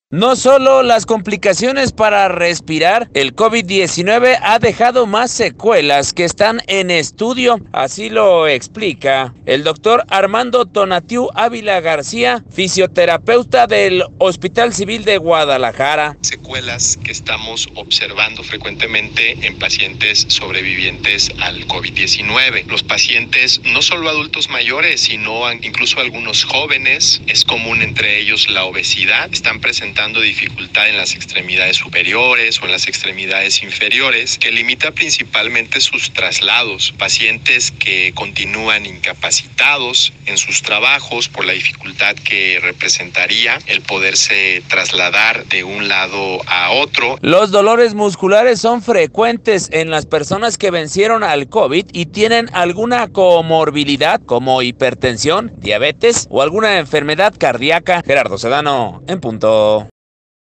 No solo las complicaciones para respirar, el COVID-19 ha dejado más secuelas que están en estudio, así lo explica el doctor Armando Tonatiuh Ávila García, fisioterapeuta del Hospital Civil de Guadalajara. Secuelas que estamos observando frecuentemente en pacientes sobrevivientes al COVID-19. Los pacientes, no solo adultos mayores, sino incluso algunos jóvenes, es común entre ellos la obesidad, están presentando dificultad en las extremidades superiores o en las extremidades inferiores, que limita principalmente sus traslados. Pacientes que continúan incapacitados en sus trabajos por la dificultad que representaría el poderse trasladar de un lado a otro. Los dolores musculares son frecuentes en las personas que vencieron al COVID y tienen alguna comorbilidad como hipertensión, diabetes o alguna enfermedad cardíaca. Gerardo Sedano, en punto.